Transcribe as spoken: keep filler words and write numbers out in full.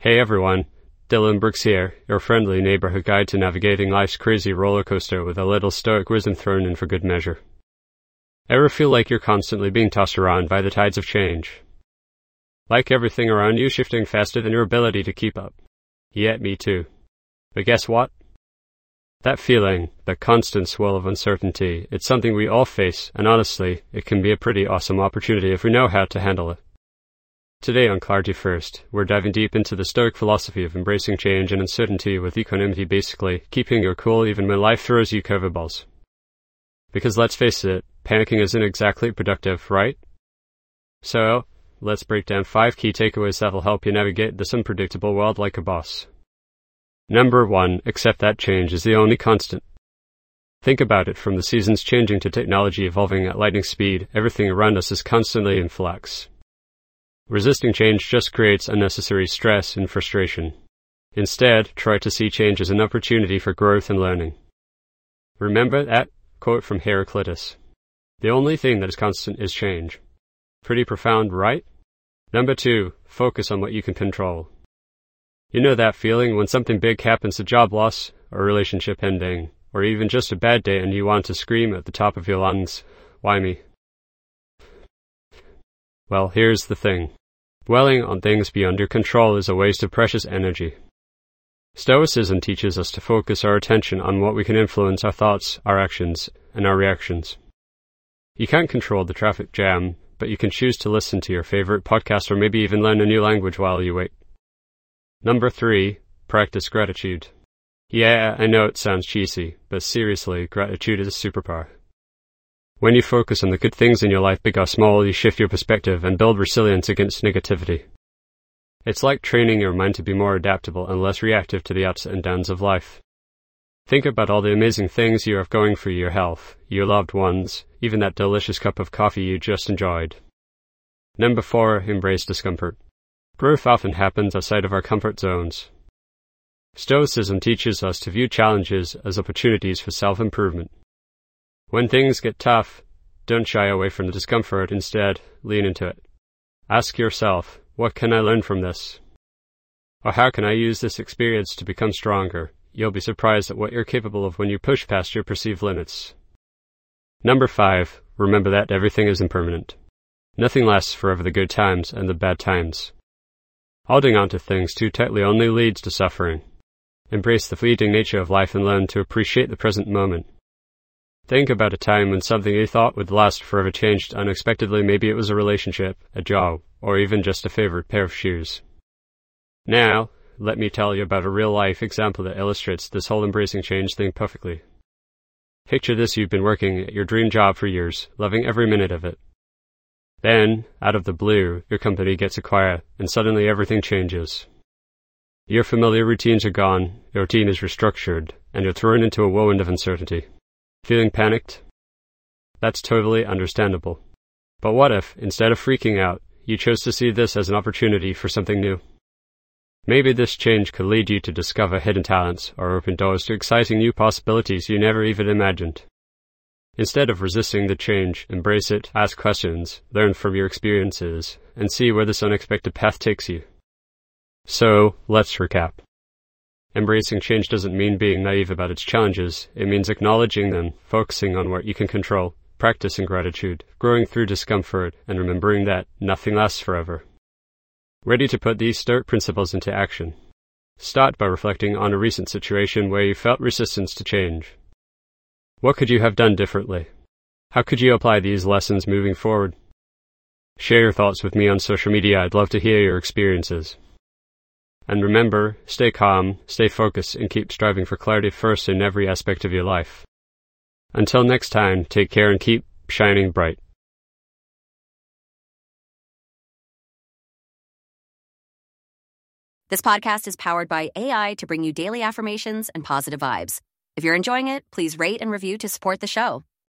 Hey everyone, Dylan Brooks here, your friendly neighborhood guide to navigating life's crazy roller coaster with a little stoic wisdom thrown in for good measure. Ever feel like you're constantly being tossed around by the tides of change? Like everything around you shifting faster than your ability to keep up? Yeah, me too. But guess what? That feeling, that constant swirl of uncertainty, it's something we all face, and honestly, it can be a pretty awesome opportunity if we know how to handle it. Today on Clarity First, we're diving deep into the Stoic philosophy of embracing change and uncertainty with equanimity, basically keeping your cool even when life throws you curveballs. Because let's face it, panicking isn't exactly productive, right? So, let's break down five key takeaways that'll help you navigate this unpredictable world like a boss. Number one, accept that change is the only constant. Think about it, from the seasons changing to technology evolving at lightning speed, everything around us is constantly in flux. Resisting change just creates unnecessary stress and frustration. Instead, try to see change as an opportunity for growth and learning. Remember that quote from Heraclitus. The only thing that is constant is change. Pretty profound, right? Number two, focus on what you can control. You know that feeling when something big happens, a job loss, a relationship ending, or even just a bad day and you want to scream at the top of your lungs, why me? Well, here's the thing. Dwelling on things beyond your control is a waste of precious energy. Stoicism teaches us to focus our attention on what we can influence: our thoughts, our actions, and our reactions. You can't control the traffic jam, but you can choose to listen to your favorite podcast or maybe even learn a new language while you wait. Number three, practice gratitude. Yeah, I know it sounds cheesy, but seriously, gratitude is a superpower. When you focus on the good things in your life, big or small, you shift your perspective and build resilience against negativity. It's like training your mind to be more adaptable and less reactive to the ups and downs of life. Think about all the amazing things you have going for your health, your loved ones, even that delicious cup of coffee you just enjoyed. Number four, embrace discomfort. Growth often happens outside of our comfort zones. Stoicism teaches us to view challenges as opportunities for self-improvement. When things get tough, don't shy away from the discomfort. Instead, lean into it. Ask yourself, what can I learn from this? Or how can I use this experience to become stronger? You'll be surprised at what you're capable of when you push past your perceived limits. Number five, remember that everything is impermanent. Nothing lasts forever, the good times and the bad times. Holding on to things too tightly only leads to suffering. Embrace the fleeting nature of life and learn to appreciate the present moment. Think about a time when something you thought would last forever changed unexpectedly. Maybe it was a relationship, a job, or even just a favorite pair of shoes. Now, let me tell you about a real-life example that illustrates this whole embracing change thing perfectly. Picture this: you've been working at your dream job for years, loving every minute of it. Then, out of the blue, your company gets acquired, and suddenly everything changes. Your familiar routines are gone, your team is restructured, and you're thrown into a whirlwind of uncertainty. Feeling panicked? That's totally understandable. But what if, instead of freaking out, you chose to see this as an opportunity for something new? Maybe this change could lead you to discover hidden talents or open doors to exciting new possibilities you never even imagined. Instead of resisting the change, embrace it, ask questions, learn from your experiences, and see where this unexpected path takes you. So, let's recap. Embracing change doesn't mean being naive about its challenges. It means acknowledging them, focusing on what you can control, practicing gratitude, growing through discomfort, and remembering that nothing lasts forever. Ready to put these Stoic principles into action? Start by reflecting on a recent situation where you felt resistance to change. What could you have done differently? How could you apply these lessons moving forward? Share your thoughts with me on social media. I'd love to hear your experiences. And remember, stay calm, stay focused, and keep striving for clarity first in every aspect of your life. Until next time, take care and keep shining bright. This podcast is powered by A I to bring you daily affirmations and positive vibes. If you're enjoying it, please rate and review to support the show.